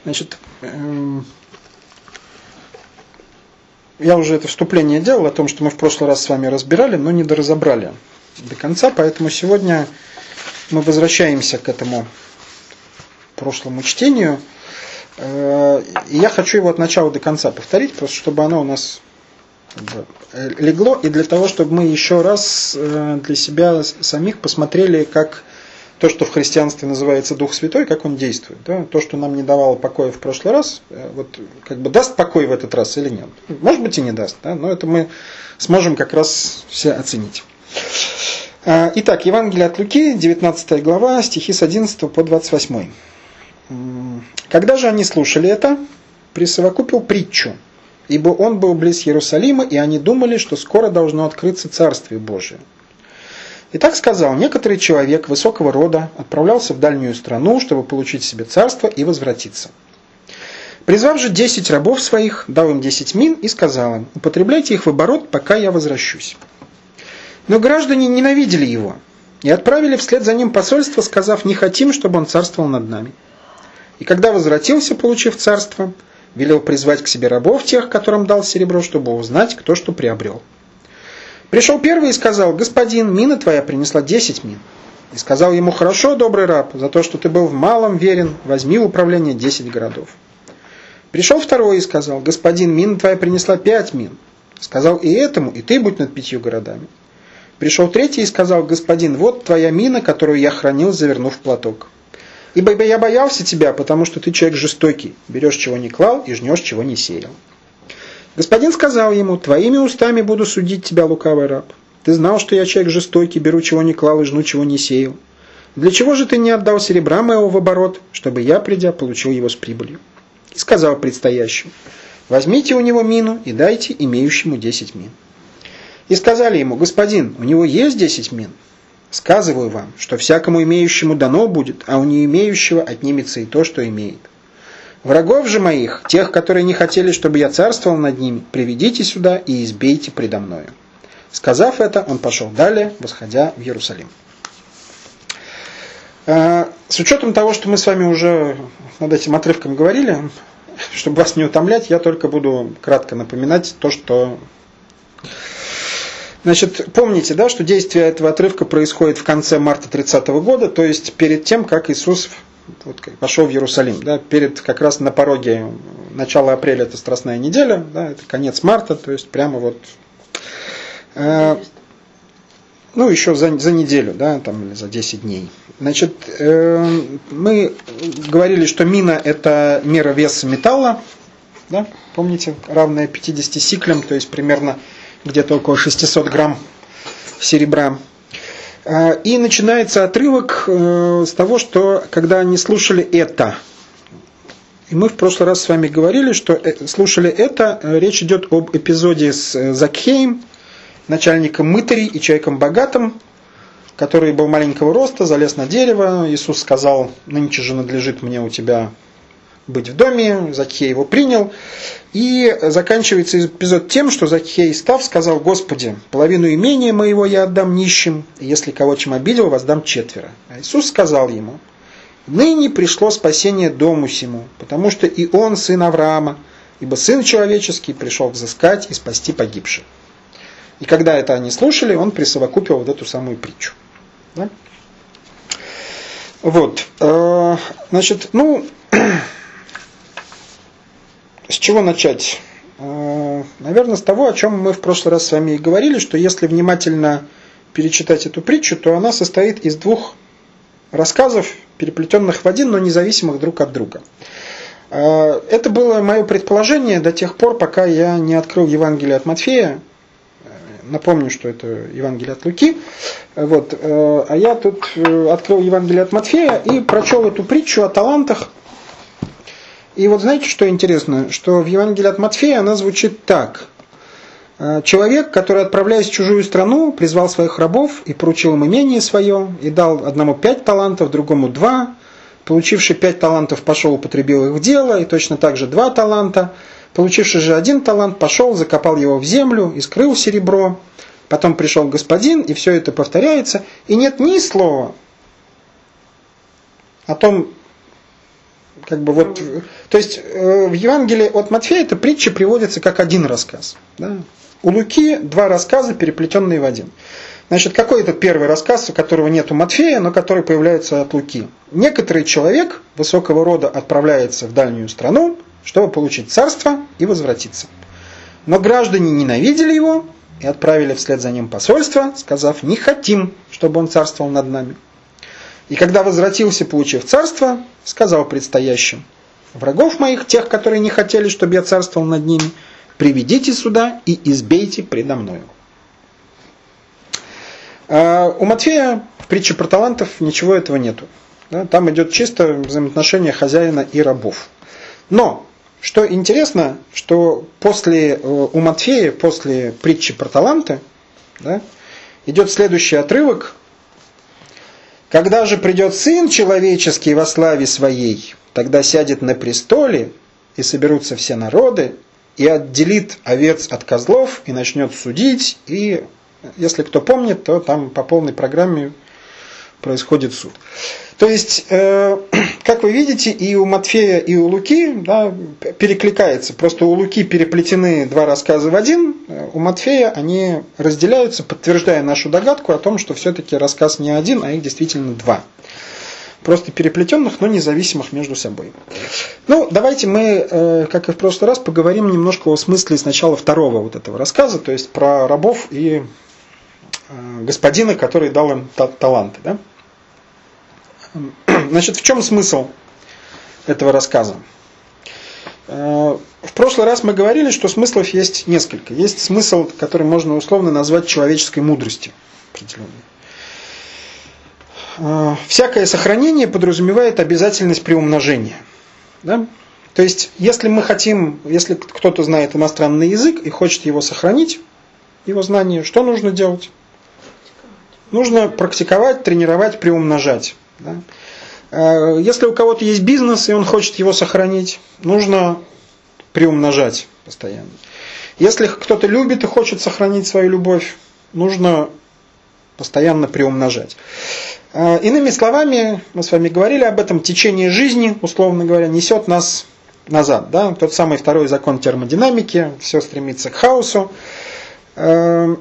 Значит, я уже это вступление делал о том, что мы в прошлый раз с вами разбирали, но не доразобрали до конца, поэтому сегодня мы возвращаемся к этому прошлому чтению. И я хочу его от начала до конца повторить, просто чтобы оно у нас легло, и для того, чтобы мы еще раз для себя самих посмотрели, как то, что в христианстве называется Дух Святой, как он действует. Да? То, что нам не давало покоя в прошлый раз, вот, как бы даст покой в этот раз или нет. Может быть и не даст, да? Но это мы сможем как раз все оценить. Итак, Евангелие от Луки, 19 глава, стихи с 11 по 28. «Когда же они слушали это, присовокупил притчу, ибо он был близ Иерусалима, и они думали, что скоро должно открыться Царствие Божие. И так сказал: некоторый человек высокого рода отправлялся в дальнюю страну, чтобы получить себе царство и возвратиться. Призвав же 10 рабов своих, дал им 10 мин и сказал им: употребляйте их в оборот, пока я возвращусь. Но граждане ненавидели его и отправили вслед за ним посольство, сказав: не хотим, чтобы он царствовал над нами. И когда возвратился, получив царство, велел призвать к себе рабов тех, которым дал серебро, чтобы узнать, кто что приобрел. Пришел первый и сказал: господин, мина твоя принесла 10 мин. И сказал ему: хорошо, добрый раб, за то, что ты был в малом верен, возьми в управление 10 городов. Пришел второй и сказал: господин, мина твоя принесла 5 мин. Сказал: и этому, и ты будь над 5 городами. Пришел третий и сказал: господин, вот твоя мина, которую я хранил, завернув в платок. Ибо я боялся тебя, потому что ты человек жестокий, берешь, чего не клал, и жнешь, чего не сеял. Господин сказал ему: твоими устами буду судить тебя, лукавый раб. Ты знал, что я человек жестокий, беру, чего не клал, и жну, чего не сеял. Для чего же ты не отдал серебра моего в оборот, чтобы я, придя, получил его с прибылью? И сказал предстоящему: возьмите у него мину и дайте имеющему 10 мин. И сказали ему: господин, у него есть 10 мин? Сказываю вам, что всякому имеющему дано будет, а у не имеющего отнимется и то, что имеет. Врагов же моих, тех, которые не хотели, чтобы я царствовал над ними, приведите сюда и избейте предо мною. Сказав это, он пошел далее, восходя в Иерусалим». С учетом того, что мы с вами уже над этим отрывком говорили, чтобы вас не утомлять, я только буду кратко напоминать то, что... Значит, помните, да, что действие этого отрывка происходит в конце марта 30-го года, то есть перед тем, как Иисус пошел в Иерусалим, да, перед как раз на пороге начала апреля, это Страстная неделя, да, это конец марта, то есть прямо вот, еще за неделю, да, там, или за 10 дней. Значит, мы говорили, что мина – это мера веса металла, да, помните, равная 50 сиклям, то есть примерно где-то около 600 грамм серебра. И начинается отрывок с того, что когда они слушали это, и мы в прошлый раз с вами говорили, что слушали это, речь идет об эпизоде с Закхеем, начальником мытарей и человеком богатым, который был маленького роста, залез на дерево. Иисус сказал: нынче же надлежит мне у тебя быть в доме. Закхей его принял. И заканчивается эпизод тем, что Закхей, став, сказал: Господи, половину имения моего я отдам нищим, и если кого чем обидел, воздам 4. А Иисус сказал ему: ныне пришло спасение дому сему, потому что и он сын Авраама, ибо сын человеческий пришел взыскать и спасти погибших. И когда это они слушали, он присовокупил вот эту самую притчу. Да? Вот. Значит, с чего начать? Наверное, с того, о чем мы в прошлый раз с вами и говорили, что если внимательно перечитать эту притчу, то она состоит из 2 рассказов, переплетенных в один, но независимых друг от друга. Это было мое предположение до тех пор, пока я не открыл Евангелие от Матфея. Напомню, что это Евангелие от Луки. Вот. А я тут открыл Евангелие от Матфея и прочел эту притчу о талантах. И вот знаете, что интересно? Что в Евангелии от Матфея она звучит так. Человек, который, отправляясь в чужую страну, призвал своих рабов и поручил им имение свое, и дал одному 5 талантов, другому 2. Получивший 5 талантов пошел, употребил их в дело, и точно так же 2 таланта. Получивший же 1 талант пошел, закопал его в землю и скрыл серебро. Потом пришел господин, и все это повторяется. И нет ни слова о том, То есть в Евангелии от Матфея эта притча приводится как один рассказ. Да? У Луки два рассказа, переплетенные в один. Значит, какой это первый рассказ, у которого нет у Матфея, но который появляется от Луки? Некоторый человек высокого рода отправляется в дальнюю страну, чтобы получить царство и возвратиться. Но граждане ненавидели его и отправили вслед за ним посольство, сказав: не хотим, чтобы он царствовал над нами. И когда возвратился, получив царство, сказал предстоящим: врагов моих, тех, которые не хотели, чтобы я царствовал над ними, приведите сюда и избейте предо мною. У Матфея в притче про талантов ничего этого нету. Там идет чисто взаимоотношение хозяина и рабов. Но, что интересно, что у Матфея, после притчи про таланты, идет следующий отрывок. Когда же придет Сын Человеческий во славе Своей, тогда сядет на престоле, и соберутся все народы, и отделит овец от козлов, и начнет судить, и, если кто помнит, то там по полной программе происходит суд. То есть, как вы видите, и у Матфея, и у Луки перекликается. Просто у Луки переплетены два рассказа в один, у Матфея они разделяются, подтверждая нашу догадку о том, что все-таки рассказ не один, а их действительно два. Просто переплетенных, но независимых между собой. Давайте мы, как и в прошлый раз, поговорим немножко о смысле сначала второго вот этого рассказа, то есть про рабов и господина, который дал им таланты. Да? Значит, в чем смысл этого рассказа? В прошлый раз мы говорили, что смыслов есть несколько. Есть смысл, который можно условно назвать человеческой мудростью определенной. Всякое сохранение подразумевает обязательность приумножения. Да? То есть, если кто-то знает иностранный язык и хочет его сохранить, его знание, что нужно делать? Нужно практиковать, тренировать, приумножать. Да? Если у кого-то есть бизнес, и он хочет его сохранить, нужно приумножать постоянно. Если кто-то любит и хочет сохранить свою любовь, нужно постоянно приумножать. Иными словами, мы с вами говорили об этом, течение жизни, условно говоря, несет нас назад. Да? Тот самый второй закон термодинамики, все стремится к хаосу. И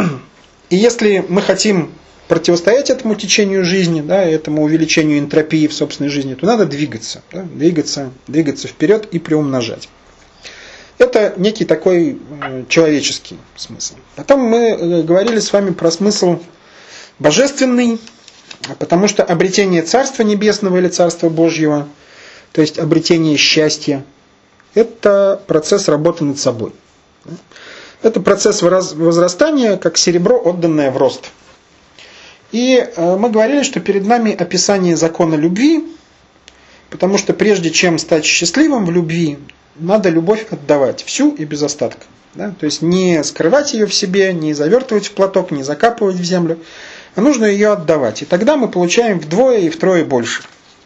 если мы хотим противостоять этому течению жизни, да, этому увеличению энтропии в собственной жизни, то надо двигаться, да, двигаться вперед и приумножать. Это некий такой человеческий смысл. Потом мы говорили с вами про смысл божественный, потому что обретение Царства Небесного или Царства Божьего, то есть обретение счастья, это процесс работы над собой. Это процесс возрастания, как серебро, отданное в рост. И мы говорили, что перед нами описание закона любви, потому что прежде чем стать счастливым в любви, надо любовь отдавать всю и без остатка. Да? То есть не скрывать ее в себе, не завертывать в платок, не закапывать в землю, а нужно ее отдавать. И тогда мы получаем вдвое и втрое больше.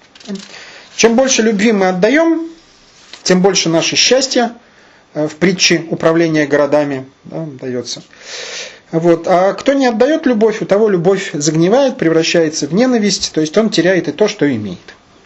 Чем больше любви мы отдаем, тем больше наше счастье в притче управления городами дается. Вот. А кто не отдает любовь, у того любовь загнивает, превращается в ненависть, то есть он теряет и то, что имеет.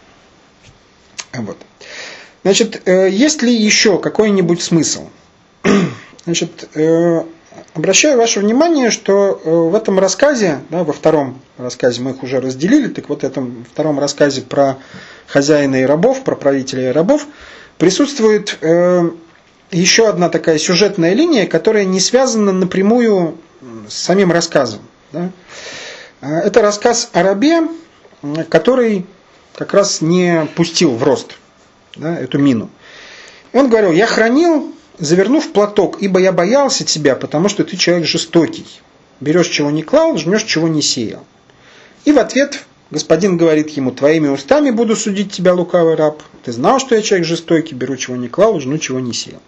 Вот. Значит, есть ли еще какой-нибудь смысл? Значит, обращаю ваше внимание, что в этом рассказе, да, во втором рассказе мы их уже разделили, так вот в этом втором рассказе про хозяина и рабов, про правителя и рабов, присутствует еще одна такая сюжетная линия, которая не связана напрямую с самим рассказом. Да? Это рассказ о рабе, который как раз не пустил в рост, да, эту мину. Он говорил: я хранил, завернув платок, ибо я боялся тебя, потому что ты человек жестокий. Берешь, чего не клал, жмешь, чего не сеял. И в ответ господин говорит ему: твоими устами буду судить тебя, лукавый раб. Ты знал, что я человек жестокий, беру, чего не клал, жну, чего не сеял.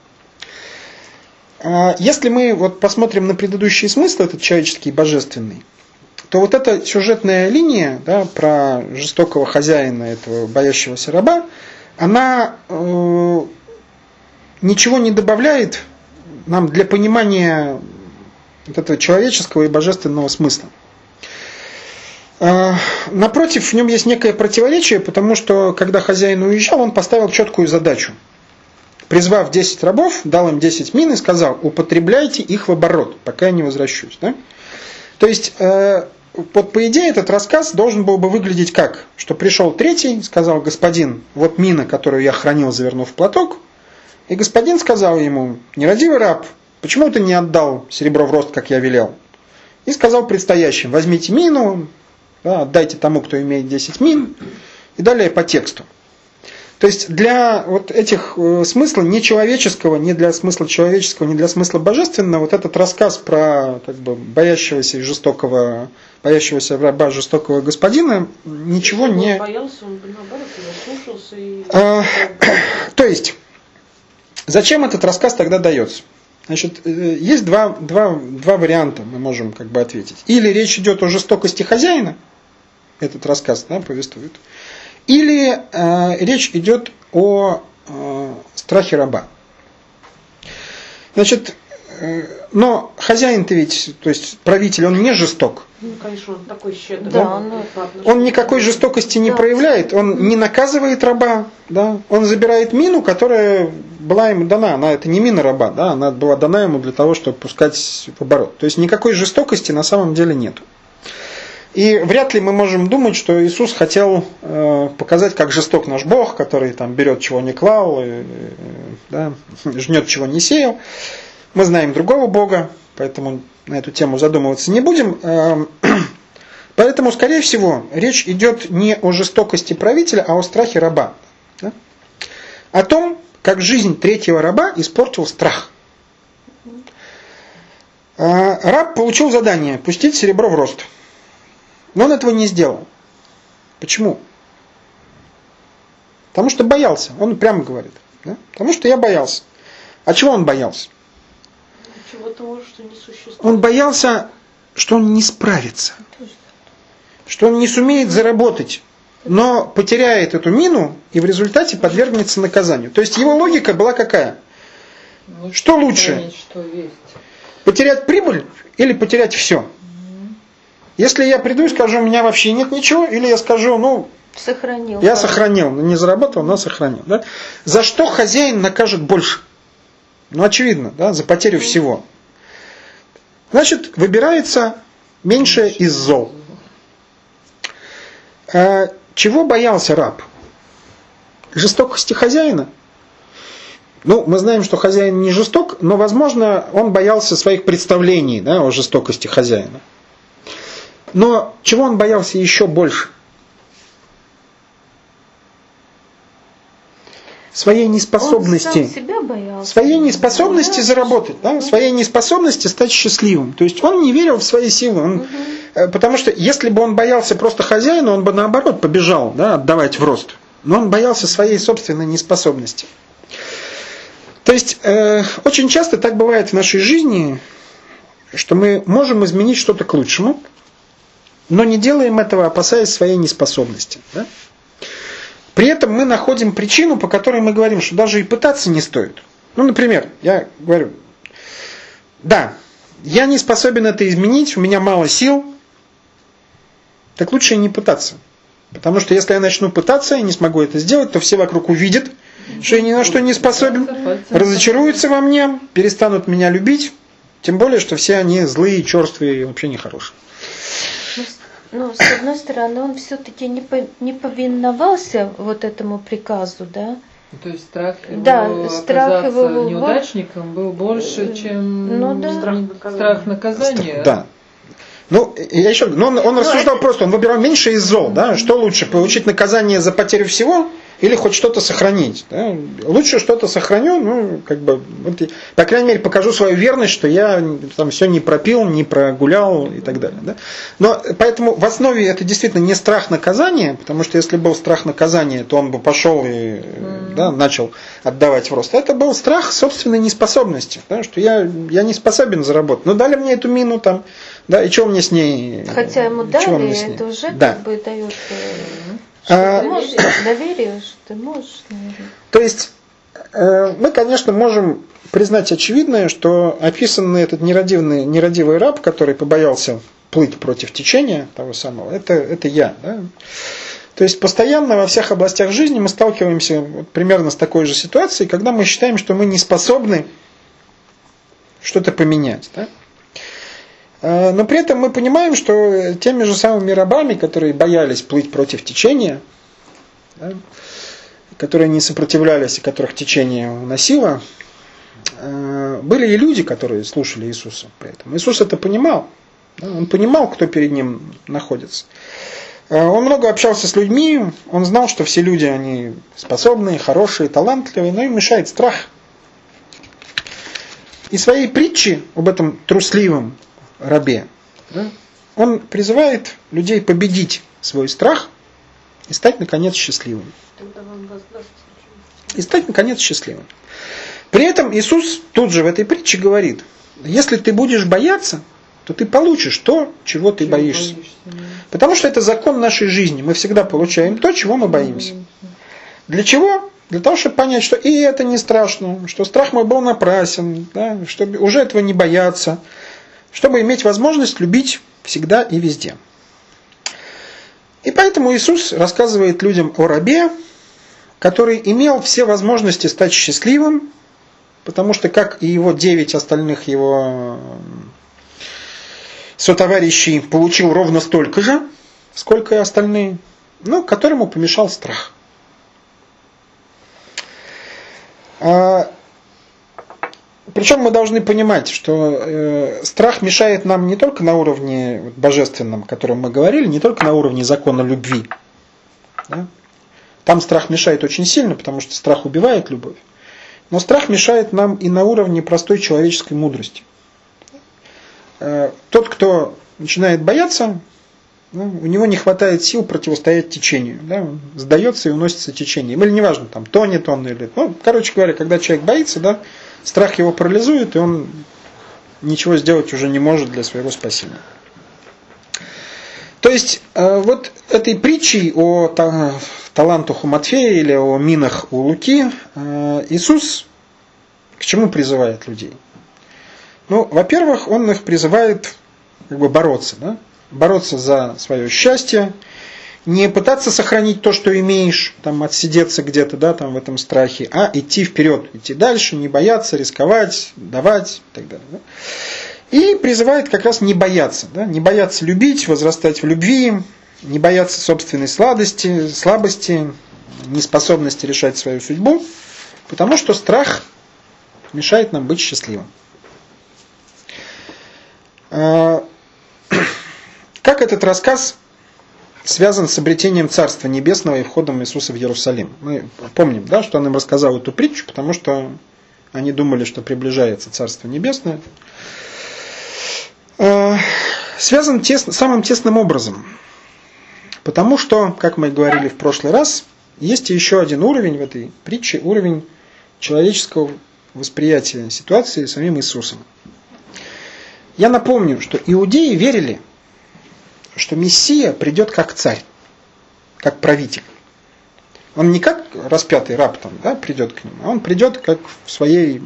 Если мы вот посмотрим на предыдущий смысл, этот человеческий и божественный, то вот эта сюжетная линия, да, про жестокого хозяина, этого боящегося раба, она ничего не добавляет нам для понимания вот этого человеческого и божественного смысла. Напротив, в нем есть некое противоречие, потому что, когда хозяин уезжал, он поставил четкую задачу. Призвав 10 рабов, дал им 10 мин и сказал: употребляйте их в оборот, пока я не возвращусь. Да? То есть, вот по идее, этот рассказ должен был бы выглядеть как? Что пришел третий, сказал: господин, вот мина, которую я хранил, завернув в платок. И господин сказал ему: нерадивый раб, почему ты не отдал серебро в рост, как я велел? И сказал предстоящим: возьмите мину, да, отдайте тому, кто имеет 10 мин, и далее по тексту. То есть для вот этих смысла нечеловеческого, не для смысла человеческого, не для смысла божественного, вот этот рассказ про как бы боящегося раба жестокого господина ничего не... Он боялся, он наоборот его слушался. То есть, зачем этот рассказ тогда дается? Значит, есть два варианта, мы можем как бы ответить. Или речь идет о жестокости хозяина, этот рассказ, да, повествует. Или речь идет о страхе раба. Значит, но хозяин-то ведь, то есть правитель, он не жесток. Ну, конечно, он такой щедрый. Да, он никакой жестокости не проявляет, он не наказывает раба, да? Он забирает мину, которая была ему дана. Это не мина раба, да? Она была дана ему для того, чтобы пускать в оборот. То есть никакой жестокости на самом деле нет. И вряд ли мы можем думать, что Иисус хотел показать, как жесток наш Бог, который там берет, чего не клал, да, жнет, чего не сеял. Мы знаем другого Бога, поэтому на эту тему задумываться не будем. Поэтому, скорее всего, речь идет не о жестокости правителя, а о страхе раба. Да? О том, как жизнь третьего раба испортил страх. Раб получил задание пустить серебро в рост. Но он этого не сделал. Почему? Потому что боялся. Он прямо говорит. Да? Потому что я боялся. А чего он боялся? Чего-то, что не существует. Он боялся, что он не справится. Что он не сумеет заработать. Но потеряет эту мину и в результате подвергнется наказанию. То есть его логика была какая? Что лучше? Потерять прибыль или потерять все? Если я приду и скажу, у меня вообще нет ничего, или я скажу, я сохранил, не заработал, но сохранил. Да? За что хозяин накажет больше? Очевидно, да, за потерю всего. Значит, выбирается меньшее из зол. Чего боялся раб? Жестокости хозяина? Мы знаем, что хозяин не жесток, но, возможно, он боялся своих представлений, да, о жестокости хозяина. Но чего он боялся еще больше? Своей неспособности. Он сам себя боялся. Своей неспособности заработать, да? Своей неспособности стать счастливым. То есть он не верил в свои силы. Потому что если бы он боялся просто хозяина, он бы наоборот побежал, да, отдавать в рост. Но он боялся своей собственной неспособности. То есть очень часто так бывает в нашей жизни, что мы можем изменить что-то к лучшему, но не делаем этого, опасаясь своей неспособности. Да? При этом мы находим причину, по которой мы говорим, что даже и пытаться не стоит. Например, я говорю, да, я не способен это изменить, у меня мало сил, так лучше и не пытаться. Потому что если я начну пытаться и не смогу это сделать, то все вокруг увидят, что я ни на что не способен, разочаруются во мне, перестанут меня любить, тем более, что все они злые, черствые и вообще нехорошие. Но с одной стороны, он все-таки не повиновался вот этому приказу, да? То есть страх его неудачником был больше, чем страх наказания. Да. Я еще он рассуждал просто, он выбирал меньше из зол, да? Что лучше, получить наказание за потерю всего или хоть что-то сохранить? Да? Лучше что-то сохраню, по крайней мере, покажу свою верность, что я там все не пропил, не прогулял и так далее. Да? Но поэтому в основе это действительно не страх наказания, потому что если был страх наказания, то он бы пошел и начал отдавать в рост. Это был страх собственной неспособности, да? Что я не способен заработать. Но дали мне эту мину там, да, и что мне с ней? Хотя ему дали, это уже как бы дает... Ты можешь, доверие, что ты можешь. То есть мы, конечно, можем признать очевидное, что описанный этот нерадивый раб, который побоялся плыть против течения того самого, это я. Да? То есть постоянно во всех областях жизни мы сталкиваемся вот примерно с такой же ситуацией, когда мы считаем, что мы не способны что-то поменять. Да? Но при этом мы понимаем, что теми же самыми рабами, которые боялись плыть против течения, да, которые не сопротивлялись и которых течение уносило, были и люди, которые слушали Иисуса при этом. Иисус это понимал. Да, он понимал, кто перед ним находится. Он много общался с людьми, он знал, что все люди, они способные, хорошие, талантливые, но им мешает страх. И своей притчи об этом трусливом рабе, да, он призывает людей победить свой страх и стать, наконец, счастливым. И стать, наконец, счастливым. При этом Иисус тут же в этой притче говорит, если ты будешь бояться, то ты получишь то, чего ты боишься. Потому что это закон нашей жизни. Мы всегда получаем то, чего мы боимся. Для чего? Для того, чтобы понять, что и это не страшно, что страх мой был напрасен, да, чтобы уже этого не бояться, чтобы иметь возможность любить всегда и везде. И поэтому Иисус рассказывает людям о рабе, который имел все возможности стать счастливым, потому что, как и его 9 остальных его сотоварищей, получил ровно столько же, сколько и остальные, но которому помешал страх. Причем мы должны понимать, что страх мешает нам не только на уровне божественном, о котором мы говорили, не только на уровне закона любви. Да? Там страх мешает очень сильно, потому что страх убивает любовь. Но страх мешает нам и на уровне простой человеческой мудрости. Тот, кто начинает бояться, у него не хватает сил противостоять течению. Да? Он сдается и уносится течением. Или неважно, там, тонет он или... короче говоря, когда человек боится, да, страх его парализует, и он ничего сделать уже не может для своего спасения. То есть, вот этой притчей о талантах у Матфея или о минах у Луки Иисус к чему призывает людей? Ну, во-первых, Он их призывает бороться, да? Бороться за свое счастье, не пытаться сохранить то, что имеешь, там, отсидеться где-то, да, там, в этом страхе, а идти вперед, идти дальше, не бояться, рисковать, давать и так далее. Да? И призывает как раз не бояться, да? Не бояться любить, возрастать в любви, не бояться собственной слабости, неспособности решать свою судьбу, потому что страх мешает нам быть счастливым. Как этот рассказ связан с обретением Царства Небесного и входом Иисуса в Иерусалим? Мы помним, да, что он им рассказал эту притчу, потому что они думали, что приближается Царство Небесное. Связан самым тесным образом. Потому что, как мы говорили в прошлый раз, есть еще один уровень в этой притче, уровень человеческого восприятия ситуации самим Иисусом. Я напомню, что иудеи верили, что Мессия придет как царь, как правитель. Он не как распятый раб там, да, придет к ним, а он придет как в своей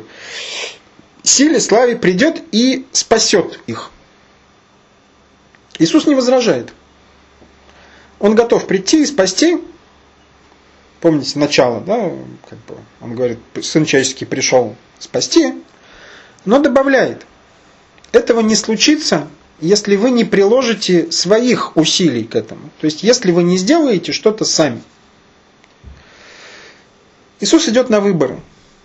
силе, славе, придет и спасет их. Иисус не возражает. Он готов прийти и спасти. Помните начало, да? Он говорит, Сын человеческий пришел спасти, но добавляет, этого не случится, если вы не приложите своих усилий к этому. То есть, если вы не сделаете что-то сами. Иисус идет на выборы.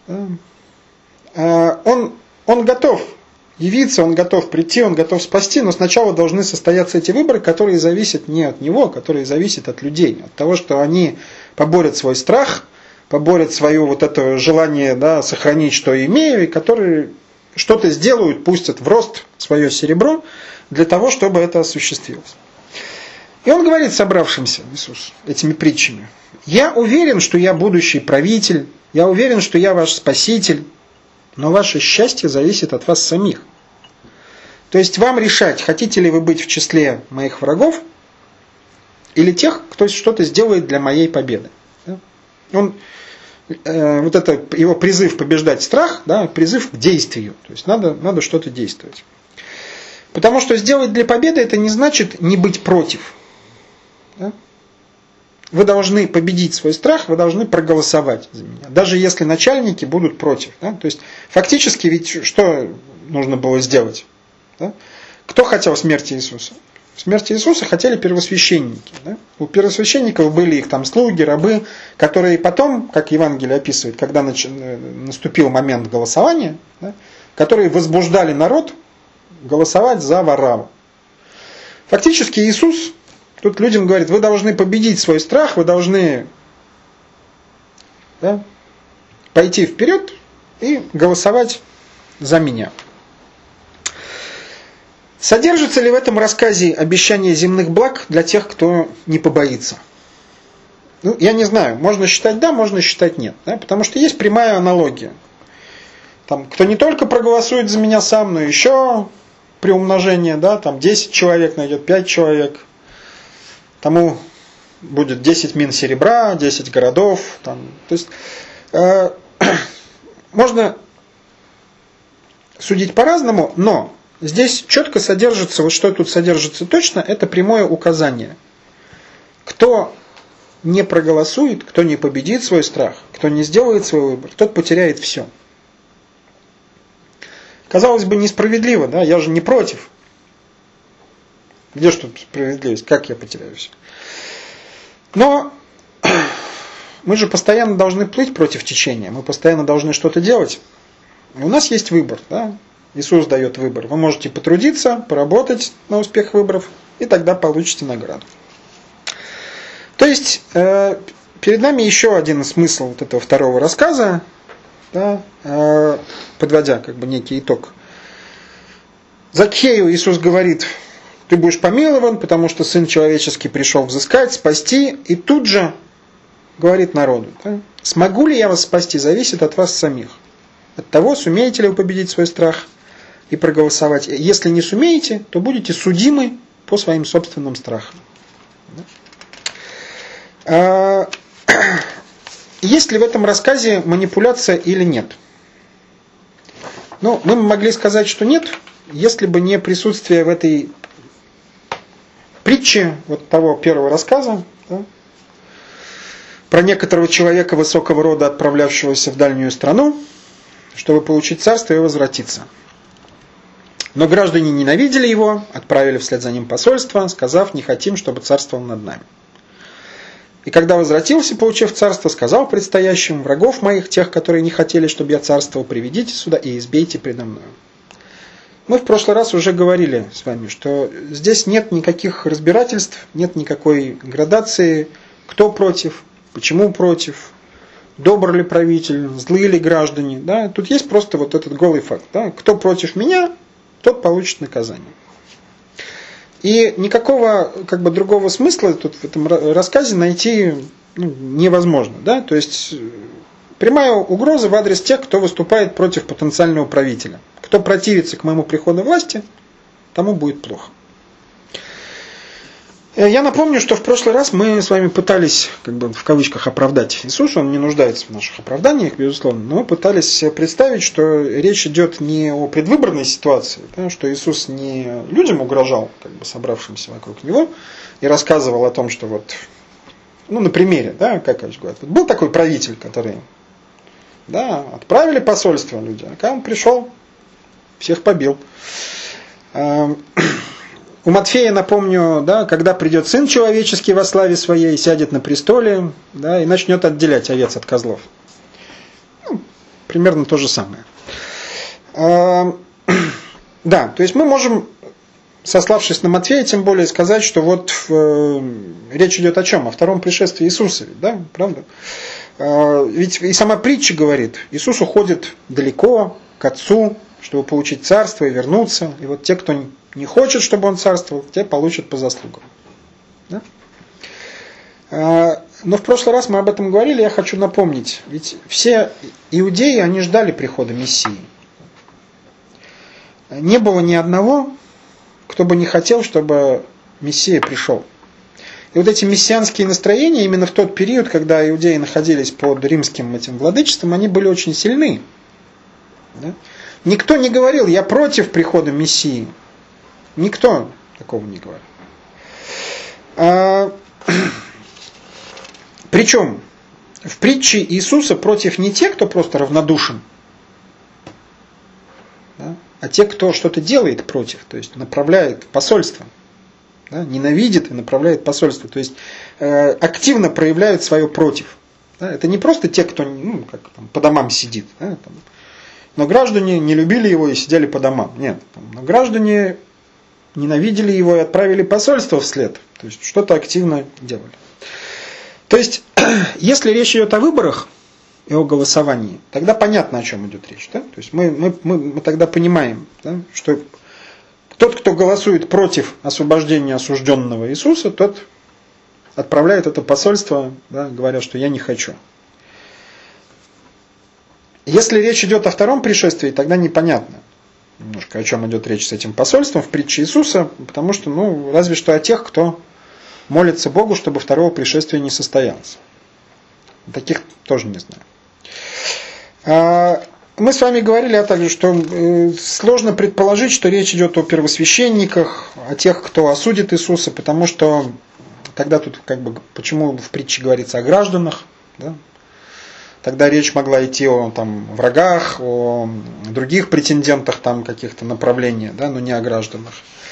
Он готов явиться, он готов прийти, он готов спасти, но сначала должны состояться эти выборы, которые зависят не от него, которые зависят от людей. От того, что они поборят свой страх, поборят свое вот это желание, да, сохранить, что имею, и которые что-то сделают, пустят в рост свое серебро, для того, чтобы это осуществилось. И он говорит собравшимся, Иисус, этими притчами: я уверен, что я будущий правитель, я уверен, что я ваш спаситель, но ваше счастье зависит от вас самих. То есть вам решать, хотите ли вы быть в числе моих врагов или тех, кто что-то сделает для моей победы. Он, вот это его призыв побеждать страх, да, призыв к действию. То есть надо что-то действовать. Потому что сделать для победы это не значит не быть против. Да? Вы должны победить свой страх, вы должны проголосовать за меня. Даже если начальники будут против. Да? То есть фактически ведь что нужно было сделать? Да? Кто хотел смерти Иисуса? Смерти Иисуса хотели первосвященники. Да? У первосвященников были их там слуги, рабы, которые потом, как Евангелие описывает, когда наступил момент голосования, да, которые возбуждали народ голосовать за Варравву. Фактически Иисус тут людям говорит, вы должны победить свой страх, вы должны, да, пойти вперед и голосовать за меня. Содержится ли в этом рассказе обещание земных благ для тех, кто не побоится? Ну, я не знаю, можно считать да, можно считать нет. Да, потому что есть прямая аналогия. Там, кто не только проголосует за меня сам, но еще при умножении, да, там 10 человек найдет 5 человек, тому будет 10 мин серебра, 10 городов. Там, то есть можно судить по-разному, но здесь четко содержится, вот что тут содержится точно, это прямое указание. Кто не проголосует, кто не победит свой страх, кто не сделает свой выбор, тот потеряет все. Казалось бы, несправедливо, да? Я же не против. Где же тут справедливость? Как я потеряю все? Но мы же постоянно должны плыть против течения, мы постоянно должны что-то делать. И у нас есть выбор, да? Иисус дает выбор. Вы можете потрудиться, поработать на успех выборов, и тогда получите награду. То есть, перед нами еще один смысл вот этого второго рассказа, да, подводя как бы некий итог. Закхею Иисус говорит, ты будешь помилован, потому что Сын Человеческий пришел взыскать, спасти, и тут же говорит народу, да, смогу ли я вас спасти, зависит от вас самих. От того, сумеете ли вы победить свой страх и проголосовать. Если не сумеете, то будете судимы по своим собственным страхам. Есть ли в этом рассказе манипуляция или нет? Ну, мы могли сказать, что нет, если бы не присутствие в этой притче вот того первого рассказа, да, про некоторого человека высокого рода, отправлявшегося в дальнюю страну, чтобы получить царство и возвратиться. Но граждане ненавидели его, отправили вслед за ним посольство, сказав, не хотим, чтобы царствовал над нами. И когда возвратился, получив царство, сказал предстоящим, врагов моих, тех, которые не хотели, чтобы я царствовал, приведите сюда и избейте предо мною. Мы в прошлый раз уже говорили с вами, что здесь нет никаких разбирательств, нет никакой градации, кто против, почему против, добр ли правитель, злые ли граждане. Да? Тут есть просто вот этот голый факт. Да? Кто против меня, тот получит наказание. И никакого как бы другого смысла тут в этом рассказе найти невозможно. Да? То есть прямая угроза в адрес тех, кто выступает против потенциального правителя. Кто противится к моему приходу к власти, тому будет плохо. Я напомню, что в прошлый раз мы с вами пытались, как бы в кавычках, оправдать Иисуса. Он не нуждается в наших оправданиях, безусловно. Но мы пытались представить, что речь идет не о предвыборной ситуации, да, что Иисус не людям угрожал, как бы собравшимся вокруг него, и рассказывал о том, что вот, на примере, да, как говорят, вот был такой правитель, который, да, отправили посольство люди, а когда он пришел, всех побил. У Матфея, напомню, да, когда придет Сын Человеческий во славе Своей, сядет на престоле, да, и начнет отделять овец от козлов. Примерно то же самое. Да, то есть мы можем, сославшись на Матфея, тем более сказать, что вот речь идет о чем? О втором пришествии Иисуса, да, правда? Ведь и сама притча говорит, Иисус уходит далеко к Отцу, чтобы получить царство и вернуться. И вот те, кто не хочет, чтобы он царствовал, те получат по заслугам. Да? Но в прошлый раз мы об этом говорили, я хочу напомнить. Ведь все иудеи, они ждали прихода Мессии. Не было ни одного, кто бы не хотел, чтобы Мессия пришел. И вот эти мессианские настроения, именно в тот период, когда иудеи находились под римским этим владычеством, они были очень сильны. Да? Никто не говорил, я против прихода Мессии. Никто такого не говорит. Причем в притче Иисуса против не тех, кто просто равнодушен, да, а те, кто что-то делает против, то есть направляет посольство, да, ненавидит и направляет посольство, то есть активно проявляет свое против. Да, это не просто те, кто как, там, по домам сидит, да, там, но граждане не любили его и сидели по домам. Нет, там, но граждане ненавидели его и отправили посольство вслед, то есть что-то активно делали. То есть, если речь идет о выборах и о голосовании, тогда понятно, о чем идет речь. Да? То есть мы тогда понимаем, да, что тот, кто голосует против освобождения осужденного Иисуса, тот отправляет это посольство, да, говоря, что я не хочу. Если речь идет о втором пришествии, тогда непонятно немножко, о чем идет речь с этим посольством в притче Иисуса, потому что, разве что о тех, кто молится Богу, чтобы второго пришествия не состоялось. Таких тоже не знаю. Мы с вами говорили также, что сложно предположить, что речь идет о первосвященниках, о тех, кто осудит Иисуса, потому что тогда тут почему в притче говорится о гражданах, да? Тогда речь могла идти о врагах, о других претендентах каких-то направлений, да, но не о гражданах.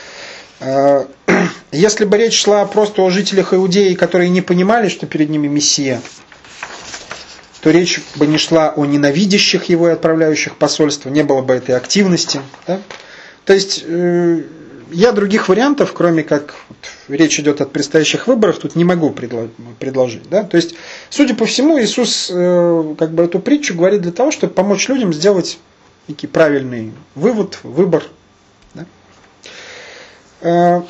Если бы речь шла просто о жителях Иудеи, которые не понимали, что перед ними Мессия, то речь бы не шла о ненавидящих его и отправляющих посольство, не было бы этой активности. Да? То есть я других вариантов, кроме как речь идет о предстоящих выборах, тут не могу предложить. Да? То есть, судя по всему, Иисус эту притчу говорит для того, чтобы помочь людям сделать некий правильный выбор. Да?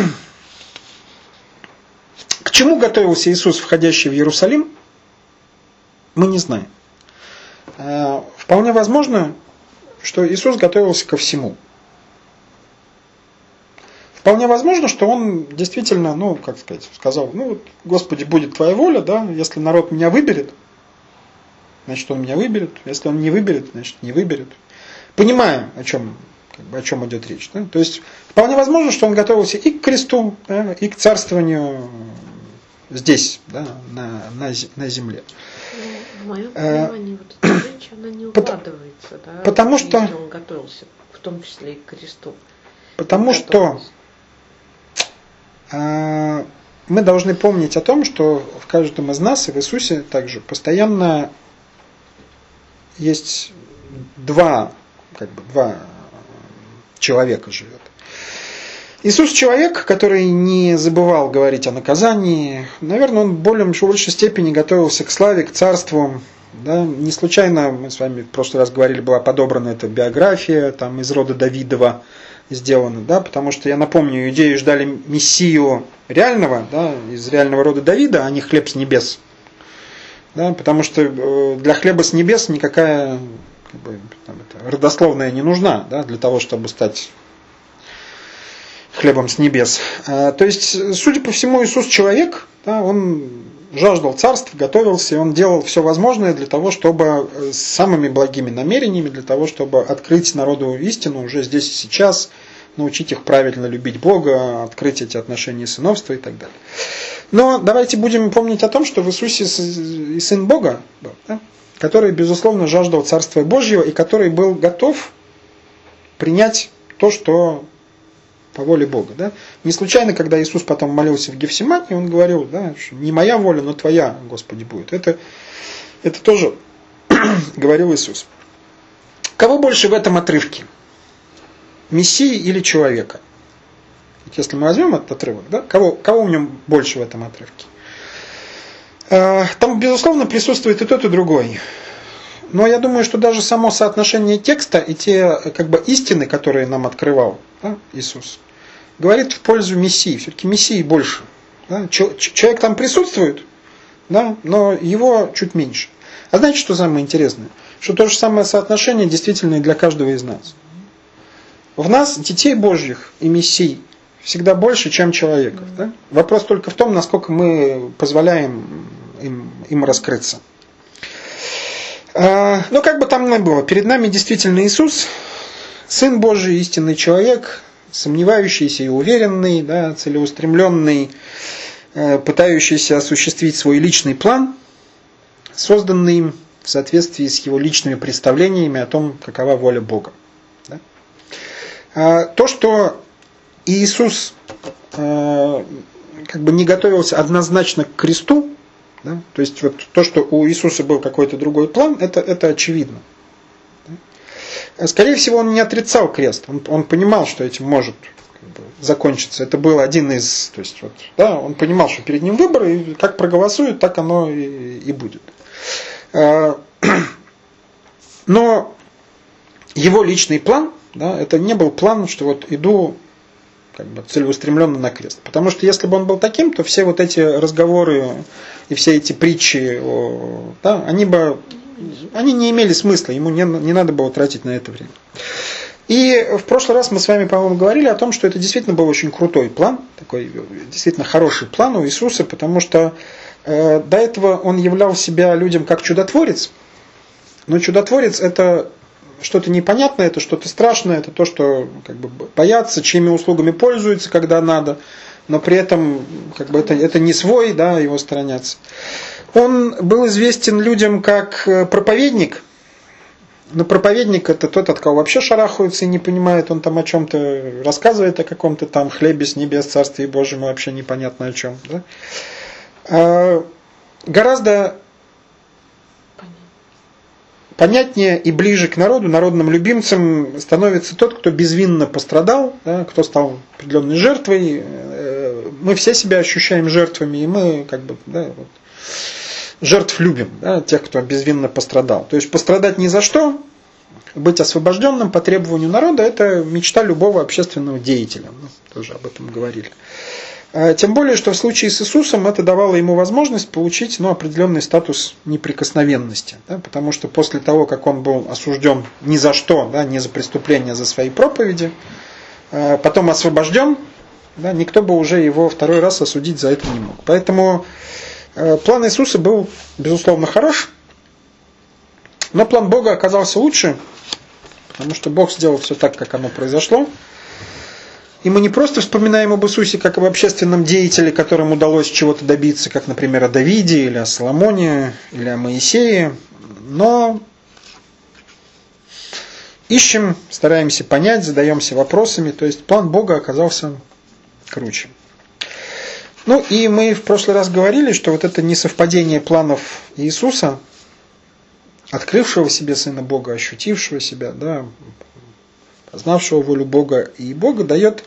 К чему готовился Иисус, входящий в Иерусалим, мы не знаем. Вполне возможно, что Иисус готовился ко всему. Вполне возможно, что он действительно, сказал, Господи, будет Твоя воля, да, если народ меня выберет, значит, он меня выберет, если он не выберет, значит, не выберет. Понимаем, о чем идет речь. Да? То есть, вполне возможно, что он готовился и к кресту, да, и к царствованию здесь, да, на земле. В моем понимании эта речь, она не укладывается, да, потому что он готовился, в том числе и к кресту. Потому что мы должны помнить о том, что в каждом из нас и в Иисусе также постоянно есть два человека живет. Иисус человек, который не забывал говорить о наказании. Наверное, он в большей степени готовился к славе, к царству. Да? Не случайно, мы с вами в прошлый раз говорили, была подобрана эта биография из рода Давидова сделана. Да? Потому что, я напомню, иудеи ждали Мессию реального, да, из реального рода Давида, а не хлеб с небес. Да? Потому что для хлеба с небес никакая родословная не нужна, да, для того, чтобы стать хлебом с небес. То есть, судя по всему, Иисус человек, да, он жаждал царства, готовился, и он делал все возможное для того, чтобы с самыми благими намерениями, для того, чтобы открыть народу истину уже здесь и сейчас, научить их правильно любить Бога, открыть эти отношения сыновства и так далее. Но давайте будем помнить о том, что в Иисусе и Сын Бога был, да, который, безусловно, жаждал Царства Божьего и который был готов принять то, что по воле Бога. Да? Не случайно, когда Иисус потом молился в Гефсимане, он говорил, да, что не моя воля, но Твоя, Господи, будет. Это тоже говорил Иисус. Кого больше в этом отрывке? Мессии или человека? Если мы возьмем этот отрывок, да, кого в нем больше в этом отрывке? Там, безусловно, присутствует и тот, и другой. Но я думаю, что даже само соотношение текста и те истины, которые нам открывал, да, Иисус, говорит в пользу Мессии. Все-таки Мессии больше. Да? Человек там присутствует, да, но его чуть меньше. А знаете, что самое интересное? Что то же самое соотношение действительно и для каждого из нас. В нас, детей Божьих и Мессий, всегда больше, чем человеков. Да? Вопрос только в том, насколько мы позволяем им раскрыться. Но как бы там ни было, перед нами действительно Иисус, Сын Божий, истинный человек, сомневающийся и уверенный, да, целеустремленный, пытающийся осуществить свой личный план, созданный им в соответствии с его личными представлениями о том, какова воля Бога. Да? То, что Иисус как бы не готовился однозначно к кресту, да? То есть вот то, что у Иисуса был какой-то другой план, это очевидно. Да? Скорее всего, он не отрицал крест, он понимал, что этим может закончиться. Это был один из, то есть вот, да, он понимал, что перед ним выбор, и как проголосует, так оно и будет. Но его личный план, да, это не был план, что вот иду как бы целеустремленно на крест. Потому что если бы он был таким, то все вот эти разговоры и все эти притчи, да, они не имели смысла, ему не надо было тратить на это время. И в прошлый раз мы с вами, по-моему, говорили о том, что это действительно был очень крутой план, такой действительно хороший план у Иисуса, потому что до этого он являл себя людям как чудотворец, но чудотворец это что-то непонятное, это что-то страшное, это то, что как бы боятся, чьими услугами пользуются, когда надо, но при этом как бы это не свой, да, его сторонятся. Он был известен людям как проповедник, но проповедник это тот, от кого вообще шарахаются и не понимает, он там о чем-то рассказывает, о каком-то там хлебе с небес, Царстве Божьем, вообще непонятно о чем. Да? Гораздо понятнее и ближе к народу, народным любимцем становится тот, кто безвинно пострадал, да, кто стал определенной жертвой. Мы все себя ощущаем жертвами, и мы как бы, да, вот, жертв любим, да, тех, кто безвинно пострадал. То есть пострадать ни за что, быть освобожденным по требованию народа, это мечта любого общественного деятеля. Мы тоже об этом говорили. Тем более, что в случае с Иисусом это давало ему возможность получить определенный статус неприкосновенности. Да, потому что после того, как он был осужден ни за что, да, не за преступление, а за свои проповеди, потом освобожден, да, никто бы уже его второй раз осудить за это не мог. Поэтому план Иисуса был, безусловно, хорош, но план Бога оказался лучше, потому что Бог сделал все так, как оно произошло. И мы не просто вспоминаем об Иисусе как об общественном деятеле, которому удалось чего-то добиться, как, например, о Давиде, или о Соломоне, или о Моисее, но ищем, стараемся понять, задаемся вопросами, то есть план Бога оказался круче. Ну и мы в прошлый раз говорили, что вот это несовпадение планов Иисуса, открывшего в себе Сына Бога, ощутившего себя, да, познавшего волю Бога и Бога, дает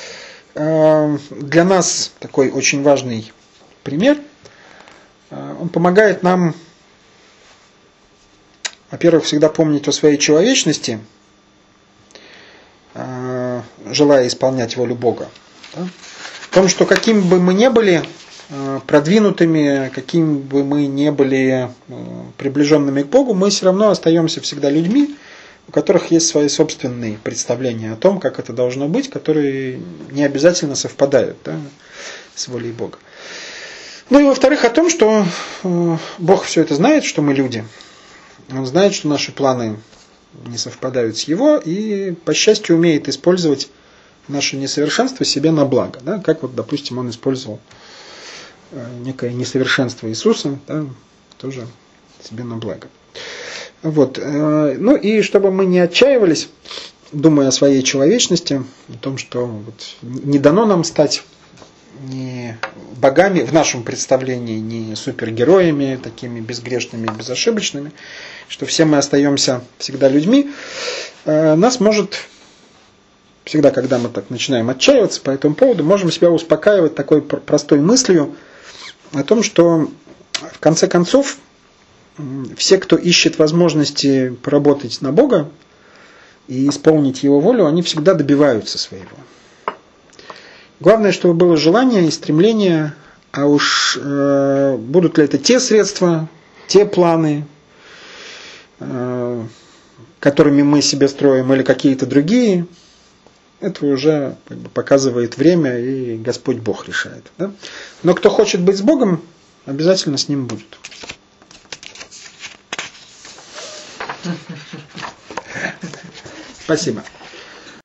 для нас такой очень важный пример. Он помогает нам, во-первых, всегда помнить о своей человечности, желая исполнять волю Бога. Да? В том, что каким бы мы ни были продвинутыми, каким бы мы ни были приближенными к Богу, мы все равно остаемся всегда людьми, у которых есть свои собственные представления о том, как это должно быть, которые не обязательно совпадают, да, с волей Бога. Ну и во-вторых, о том, что Бог все это знает, что мы люди. Он знает, что наши планы не совпадают с Его, и, по счастью, умеет использовать наше несовершенство себе на благо. Да? Как вот, допустим, Он использовал некое несовершенство Иисуса, да, тоже себе на благо. Вот. Ну и чтобы мы не отчаивались, думая о своей человечности, о том, что вот не дано нам стать ни богами в нашем представлении, ни супергероями, такими безгрешными, безошибочными, что все мы остаемся всегда людьми, нас может всегда, когда мы так начинаем отчаиваться по этому поводу, можем себя успокаивать такой простой мыслью о том, что в конце концов все, кто ищет возможности поработать на Бога и исполнить Его волю, они всегда добиваются своего. Главное, чтобы было желание и стремление, а уж будут ли это те средства, те планы, которыми мы себе строим, или какие-то другие, это уже как бы показывает время, и Господь Бог решает. Да? Но кто хочет быть с Богом, обязательно с Ним будет. Спасибо.